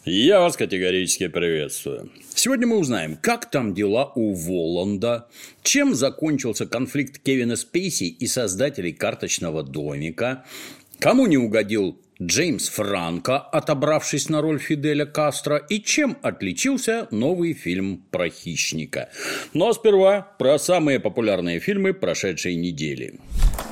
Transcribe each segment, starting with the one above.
Я вас категорически приветствую. Сегодня мы узнаем, как там дела у Воланда, чем закончился конфликт Кевина Спейси и создателей «Карточного домика», кому не угодил Джеймс Франко, отобравшись на роль Фиделя Кастро, и чем отличился новый фильм про хищника. Но сперва про самые популярные фильмы прошедшей недели.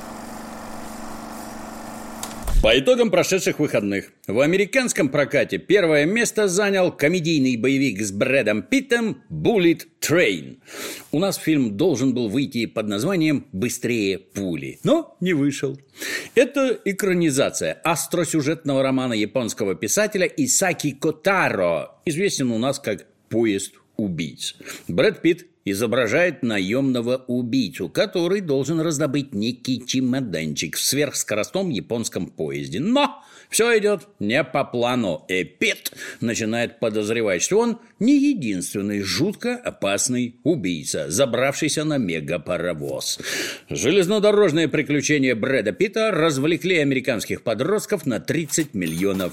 По итогам прошедших выходных в американском прокате первое место занял комедийный боевик с Брэдом Питтом «Bullet Train». У нас фильм должен был выйти под названием «Быстрее пули», но не вышел. Это экранизация остросюжетного романа японского писателя Исаки Котаро, известен у нас как «Поезд убийц». Брэд Питт изображает наемного убийцу, который должен раздобыть некий чемоданчик в сверхскоростном японском поезде. Но все идет не по плану, и Питт начинает подозревать, что он не единственный жутко опасный убийца, забравшийся на мегапаровоз. Железнодорожные приключения Брэда Питта развлекли американских подростков на $30 миллионов.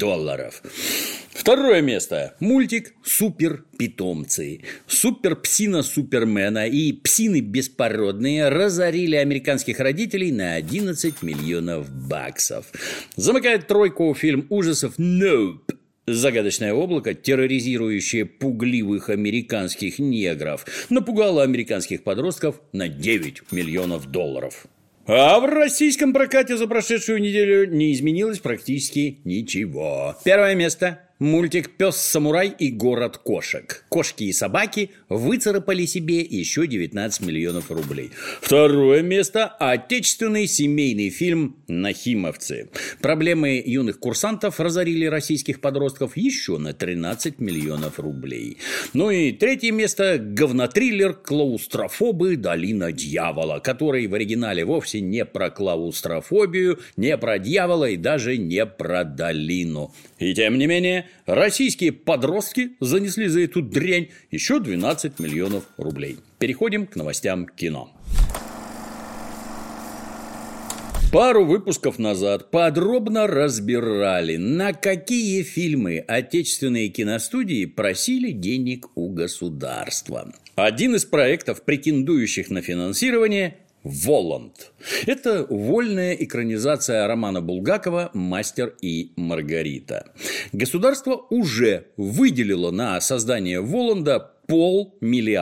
Второе место. Мультик «Супер-питомцы». Супер-псина Супермена и псины беспородные разорили американских родителей на $11 миллионов. Замыкает тройку фильм ужасов «Nope». Загадочное облако, терроризирующее пугливых американских негров, напугало американских подростков на $9 миллионов. А в российском прокате за прошедшую неделю не изменилось практически ничего. Первое место. Мультик «Пес-самурай и город кошек». Кошки и собаки выцарапали себе еще $19 миллионов. Второе место. Отечественный семейный фильм «Нахимовцы». Проблемы юных курсантов разорили российских подростков еще на $13 миллионов. Ну и третье место. Говнотриллер «Клаустрофобы. Долина дьявола», который в оригинале вовсе не про клаустрофобию, не про дьявола и даже не про долину. И тем не менее, российские подростки занесли за эту дрянь еще $12 миллионов. Переходим к новостям кино. Пару выпусков назад подробно разбирали, на какие фильмы отечественные киностудии просили денег у государства. Один из проектов, претендующих на финансирование – «Воланд». Это вольная экранизация романа Булгакова «Мастер и Маргарита». Государство уже выделило на создание «Воланда» $500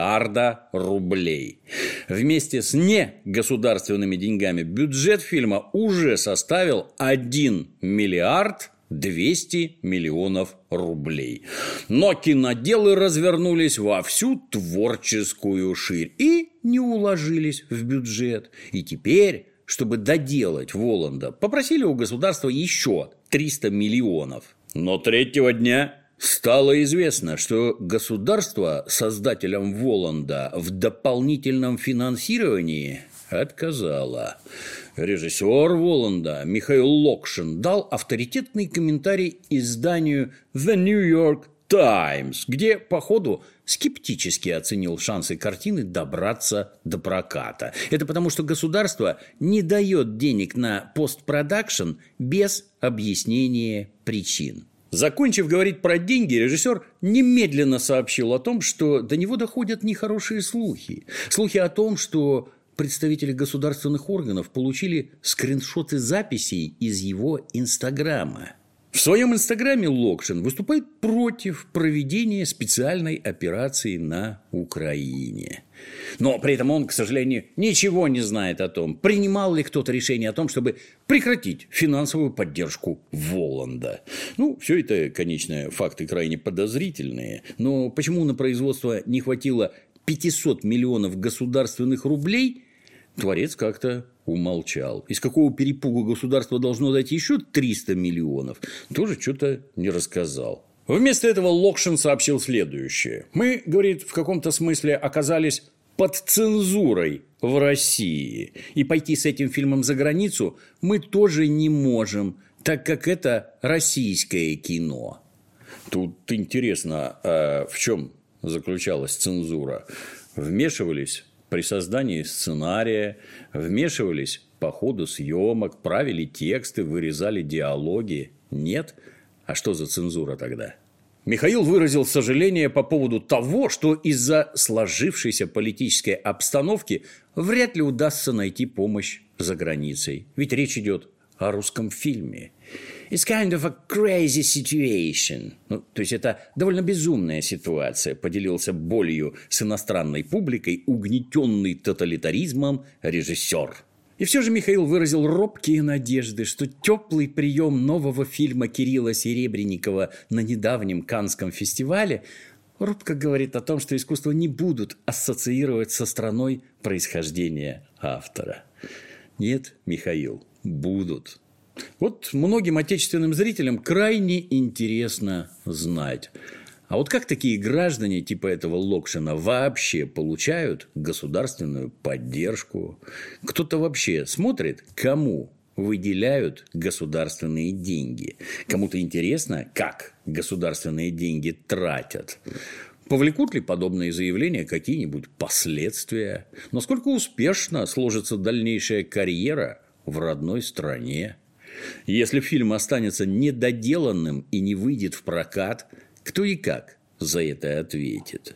миллиона. Вместе с негосударственными деньгами бюджет фильма уже составил $1 миллиард 200 миллионов рублей. Но киноделы развернулись во всю творческую ширь и не уложились в бюджет. И теперь, чтобы доделать «Воланда», попросили у государства еще 300 миллионов. Но третьего дня стало известно, что государство создателям «Воланда» в дополнительном финансировании отказало. Режиссер «Воланда» Михаил Локшин дал авторитетный комментарий изданию The New York Times, где, по ходу, скептически оценил шансы картины добраться до проката. Это потому, что государство не дает денег на постпродакшн без объяснения причин. Закончив говорить про деньги, режиссер немедленно сообщил о том, что до него доходят нехорошие слухи. Слухи о том, что представители государственных органов получили скриншоты записей из его Инстаграма. В своем Инстаграме Локшин выступает против проведения специальной операции на Украине. Но при этом он, к сожалению, ничего не знает о том, принимал ли кто-то решение о том, чтобы прекратить финансовую поддержку Воланда. Все это, конечно, факты крайне подозрительные, но почему на производство не хватило 500 миллионов государственных рублей, творец как-то умолчал. Из какого перепугу государство должно дать еще 300 миллионов, тоже что-то не рассказал. Вместо этого Локшин сообщил следующее. Мы, говорит, в каком-то смысле оказались под цензурой в России. И пойти с этим фильмом за границу мы тоже не можем, так как это российское кино. Тут интересно, а в чем заключалась цензура? Вмешивались при создании сценария, вмешивались по ходу съемок, правили тексты, вырезали диалоги. Нет? А что за цензура тогда? Михаил выразил сожаление по поводу того, что из-за сложившейся политической обстановки вряд ли удастся найти помощь за границей. Ведь речь идет о русском фильме. It's kind of a crazy situation. То есть, это довольно безумная ситуация, поделился болью с иностранной публикой, угнетенный тоталитаризмом режиссер. И все же Михаил выразил робкие надежды, что теплый прием нового фильма Кирилла Серебренникова на недавнем Каннском фестивале робко говорит о том, что искусство не будут ассоциировать со страной происхождения автора. Нет, Михаил, будут. Вот многим отечественным зрителям крайне интересно знать, а вот как такие граждане типа этого Локшина вообще получают государственную поддержку? Кто-то вообще смотрит, кому выделяют государственные деньги? Кому-то интересно, как государственные деньги тратят? Повлекут ли подобные заявления какие-нибудь последствия? Насколько успешно сложится дальнейшая карьера в родной стране? Если фильм останется недоделанным и не выйдет в прокат, кто и как за это ответит?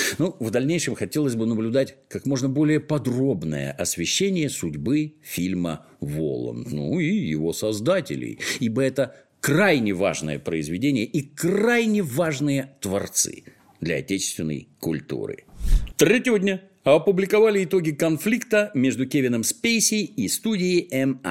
В дальнейшем хотелось бы наблюдать как можно более подробное освещение судьбы фильма «Воланд», и его создателей, ибо это крайне важное произведение и крайне важные творцы для отечественной культуры. 3-го дня опубликовали итоги конфликта между Кевином Спейси и студией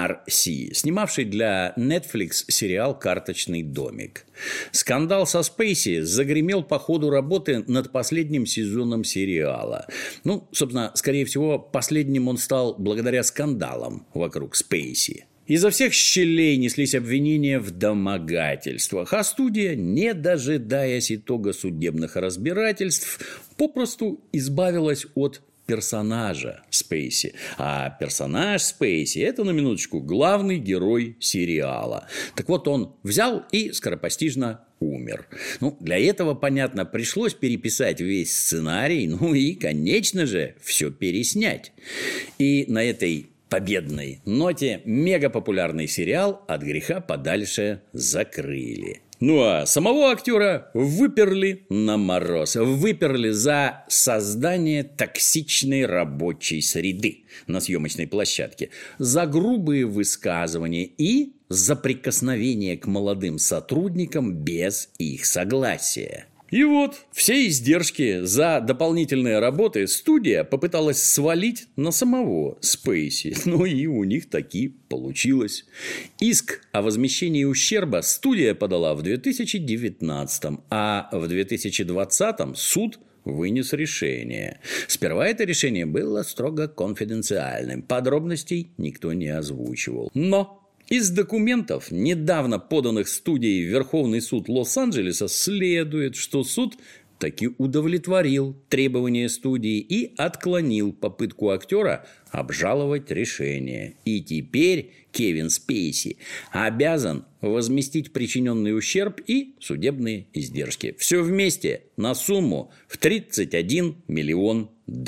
MRC, снимавшей для Netflix сериал «Карточный домик». Скандал со Спейси загремел по ходу работы над последним сезоном сериала. Собственно, скорее всего, последним он стал благодаря скандалам вокруг Спейси. Изо всех щелей неслись обвинения в домогательствах, а студия, не дожидаясь итога судебных разбирательств, попросту избавилась от персонажа Спейси. А персонаж Спейси – это, на минуточку, главный герой сериала. Так вот, он взял и скоропостижно умер. Для этого, понятно, пришлось переписать весь сценарий, и, конечно же, все переснять. И на этой победной ноте мегапопулярный сериал «От греха подальше» закрыли. А самого актера выперли на мороз. Выперли за создание токсичной рабочей среды на съемочной площадке, за грубые высказывания и за прикосновение к молодым сотрудникам без их согласия. И вот все издержки за дополнительные работы студия попыталась свалить на самого Спейси. И у них таки получилось. Иск о возмещении ущерба студия подала в 2019, а в 2020 суд вынес решение. Сперва это решение было строго конфиденциальным. Подробностей никто не озвучивал. Но из документов, недавно поданных студией в Верховный суд Лос-Анджелеса, следует, что суд таки удовлетворил требования студии и отклонил попытку актера обжаловать решение. И теперь Кевин Спейси обязан возместить причиненный ущерб и судебные издержки. Все вместе на сумму в $31 миллион.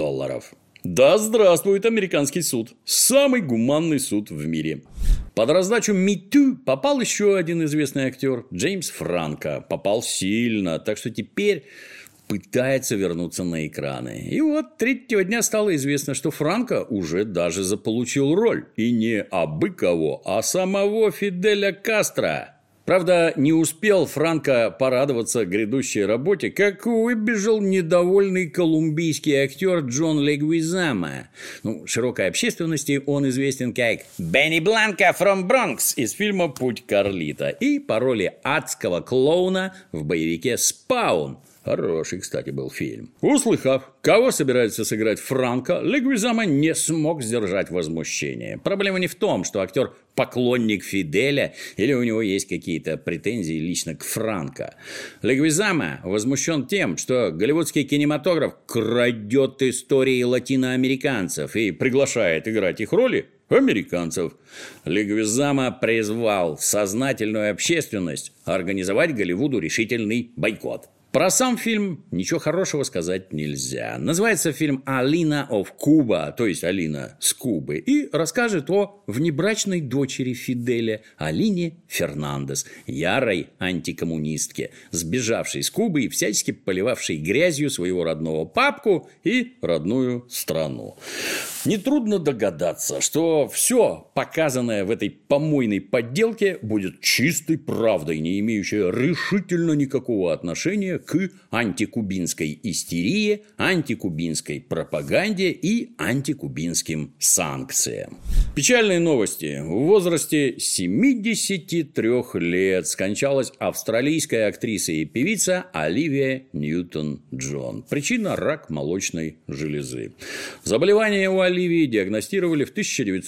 Да здравствует американский суд. Самый гуманный суд в мире. Под раздачу Me Too попал еще один известный актер Джеймс Франко. Попал сильно, так что теперь пытается вернуться на экраны. И вот 3-го дня стало известно, что Франко уже даже заполучил роль. И не абы кого, а самого Фиделя Кастро. Правда, не успел Франко порадоваться грядущей работе, как выбежал недовольный колумбийский актер Джон Легуизамо. Широкой общественности он известен как Бенни Бланко from Bronx из фильма «Путь Карлито» и по роли адского клоуна в боевике «Спаун». Хороший, кстати, был фильм. Услыхав, кого собирается сыграть Франко, Легуизамо не смог сдержать возмущение. Проблема не в том, что актер поклонник Фиделя или у него есть какие-то претензии лично к Франко. Легуизамо возмущен тем, что голливудский кинематограф крадет истории латиноамериканцев и приглашает играть их роли американцев. Легуизамо призвал сознательную общественность организовать Голливуду решительный бойкот. Про сам фильм ничего хорошего сказать нельзя. Называется фильм «Алина of Cuba», то есть Алина с Кубы, и расскажет о внебрачной дочери Фиделя Алине Фернандес, ярой антикоммунистке, сбежавшей с Кубы и всячески поливавшей грязью своего родного папку и родную страну. Нетрудно догадаться, что все показанное в этой помойной подделке будет чистой правдой, не имеющей решительно никакого отношения к антикубинской истерии, антикубинской пропаганде и антикубинским санкциям. Печальные новости. В возрасте 73 лет скончалась австралийская актриса и певица Оливия Ньютон-Джон. Причина – рак молочной железы. Заболевание у Оливии диагностировали в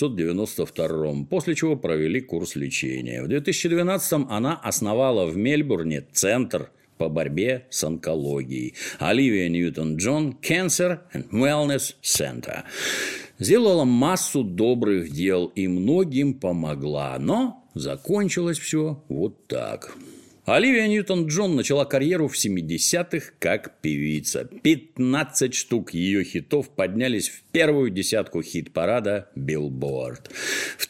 1992, после чего провели курс лечения. В 2012 она основала в Мельбурне центр по борьбе с онкологией. Оливия Ньютон-Джон Cancer and Wellness Center. Сделала массу добрых дел и многим помогла, но закончилось все вот так. Оливия Ньютон-Джон начала карьеру в 70-х как певица. 15 штук ее хитов поднялись в первую десятку хит-парада Billboard. В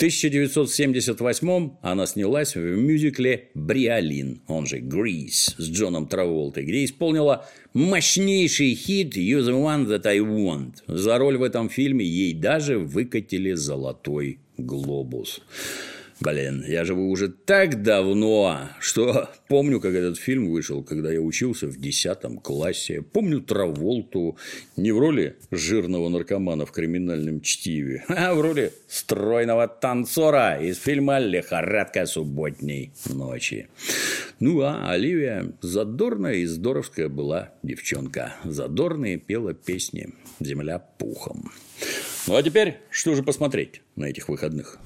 1978 она снялась в мюзикле «Бриолин», он же «Grease», с Джоном Траволтой, где исполнила мощнейший хит «You're the one that I want». За роль в этом фильме ей даже выкатили «Золотой глобус». Блин, я живу уже так давно, что помню, как этот фильм вышел, когда я учился в 10 классе. Помню Траволту не в роли жирного наркомана в «Криминальном чтиве», а в роли стройного танцора из фильма «Лихорадка субботней ночи». Ну, а Оливия задорная и здоровская была девчонка. Задорная пела песни «Земля пухом». Ну, а теперь что же посмотреть на этих выходных?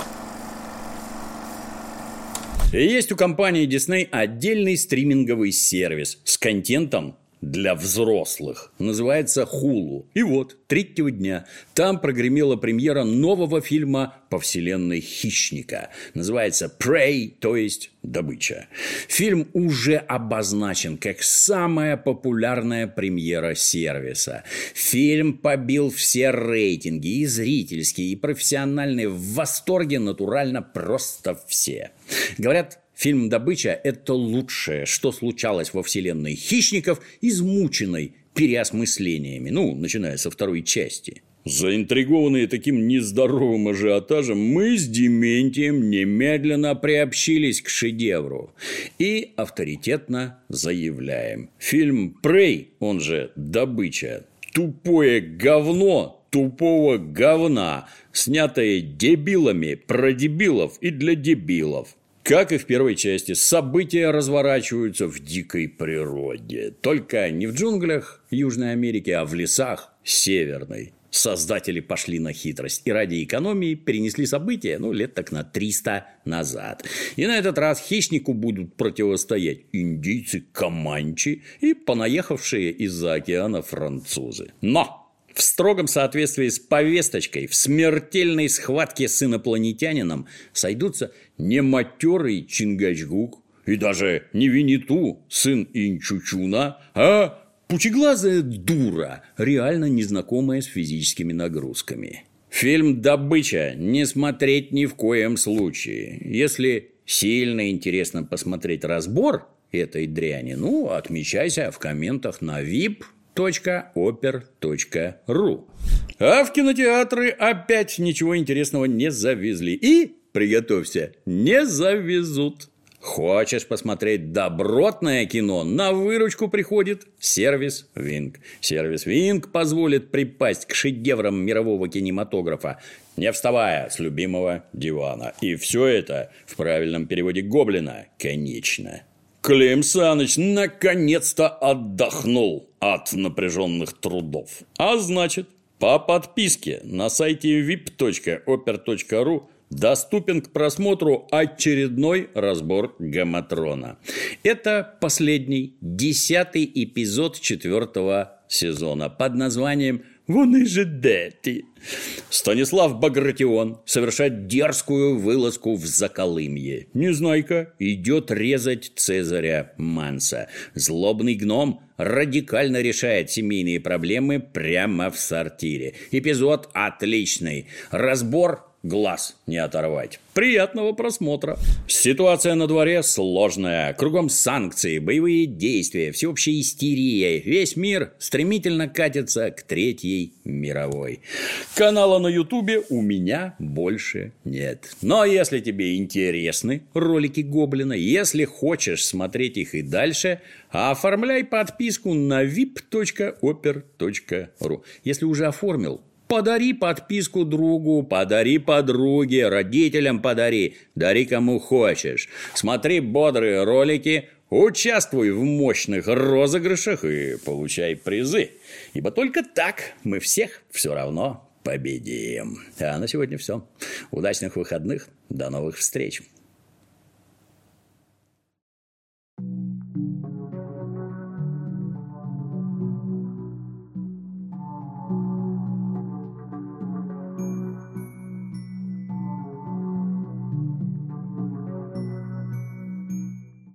Есть у компании Disney отдельный стриминговый сервис с контентом для взрослых. Называется Hulu. И вот, 3-го дня там прогремела премьера нового фильма по вселенной «Хищника». Называется «Prey», то есть «Добыча». Фильм уже обозначен как самая популярная премьера сервиса. Фильм побил все рейтинги, и зрительские, и профессиональные. В восторге натурально просто все. Говорят, фильм «Добыча» – это лучшее, что случалось во вселенной «Хищников», измученной переосмыслениями, начиная со 2-й части. Заинтригованные таким нездоровым ажиотажем, мы с Дементием немедленно приобщились к шедевру и авторитетно заявляем: фильм «Prey», он же «Добыча», тупое говно тупого говна, снятое дебилами про дебилов и для дебилов. Как и в 1-й части, события разворачиваются в дикой природе. Только не в джунглях Южной Америки, а в лесах Северной. Создатели пошли на хитрость и ради экономии перенесли события, лет так на 300 назад. И на этот раз хищнику будут противостоять индийцы команчи и понаехавшие из-за океана французы. Но в строгом соответствии с повесточкой в смертельной схватке с инопланетянином сойдутся не матерый Чингачгук и даже не Винни-Ту, сын Инчучуна, а пучеглазая дура, реально незнакомая с физическими нагрузками. Фильм «Добыча» не смотреть ни в коем случае. Если сильно интересно посмотреть разбор этой дряни, отмечайся в комментах на vip.oper.ru. А в кинотеатры опять ничего интересного не завезли. И, приготовься, не завезут. Хочешь посмотреть добротное кино? На выручку приходит сервис Wink. Сервис Wink позволит припасть к шедеврам мирового кинематографа, не вставая с любимого дивана. И все это в правильном переводе Гоблина, конечно. Клим Саныч наконец-то отдохнул от напряженных трудов. А значит, по подписке на сайте vip.oper.ru доступен к просмотру очередной разбор «Гаматрона». Это последний, 10-й эпизод 4-го сезона под названием Вони же дети. Станислав Багратион совершает дерзкую вылазку в Заколымье. Незнайка идет резать Цезаря Манса. Злобный гном радикально решает семейные проблемы прямо в сортире. Эпизод отличный. Разбор глаз не оторвать. Приятного просмотра. Ситуация на дворе сложная. Кругом санкции, боевые действия, всеобщая истерия. Весь мир стремительно катится к Третьей мировой. Канала на Ютубе у меня больше нет. Но если тебе интересны ролики Гоблина, если хочешь смотреть их и дальше, оформляй подписку на vip.oper.ru. Если уже оформил, подари подписку другу, подари подруге, родителям подари, дари кому хочешь. Смотри бодрые ролики, участвуй в мощных розыгрышах и получай призы. Ибо только так мы всех все равно победим. А на сегодня все. Удачных выходных, до новых встреч.